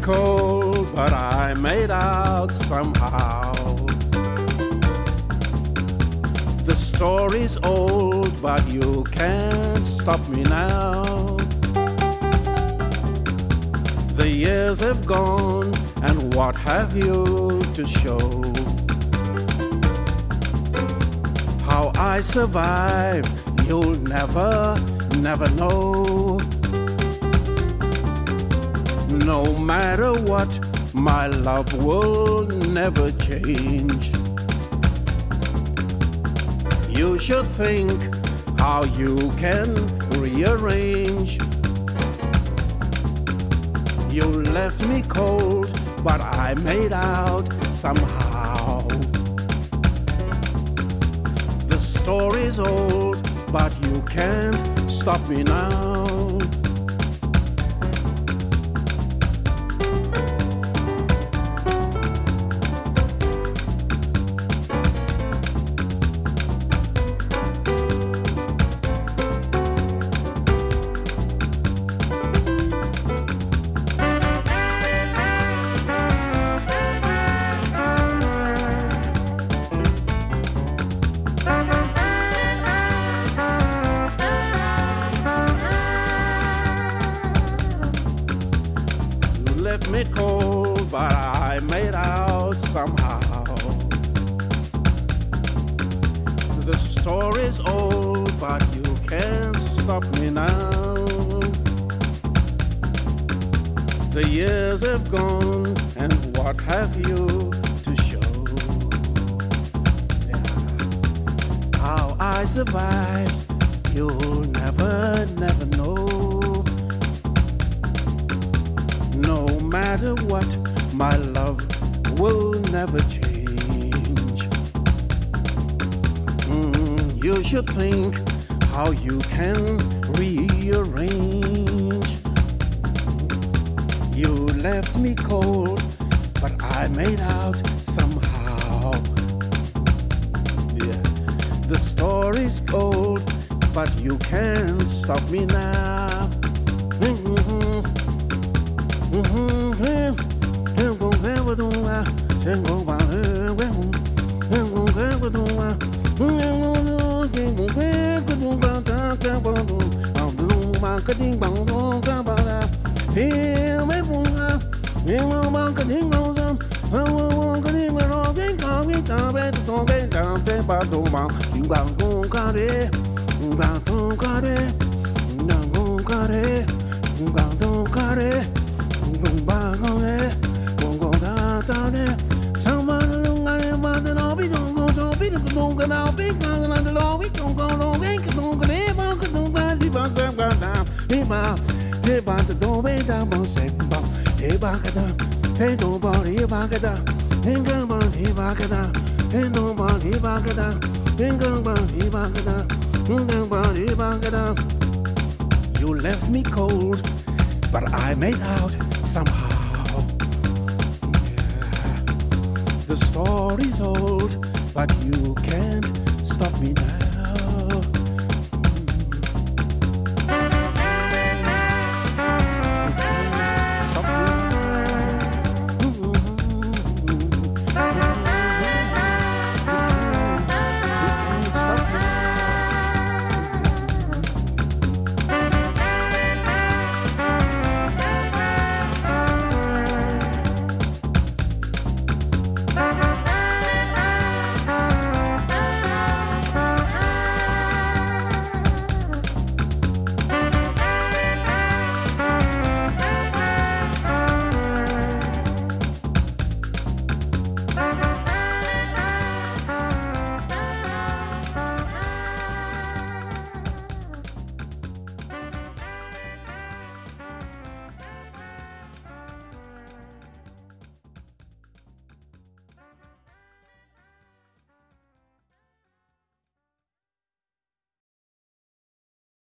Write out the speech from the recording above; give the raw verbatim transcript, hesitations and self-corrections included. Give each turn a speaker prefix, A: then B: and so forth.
A: cold, but I made out somehow. The story's old, but you can't stop me now. The years have gone, and what have you to show? How I survived, you'll never, never know. No matter what, my love will never change. You should think how you can rearrange. You left me cold, but I made out somehow. The story's old, but you can't stop me now. Left me cold, but I made out somehow. The story's old, but you can't stop me now. The years have gone, and what have you to show? Yeah. How I survived, you'll never, never know. No matter what, my love will never change. Mm, you should think how you can rearrange. You left me cold, but I made out somehow. Yeah. The story's old, but you can't stop me now. Mm-hmm. You left me cold, but I made out somehow. Yeah. The story's old, but you can't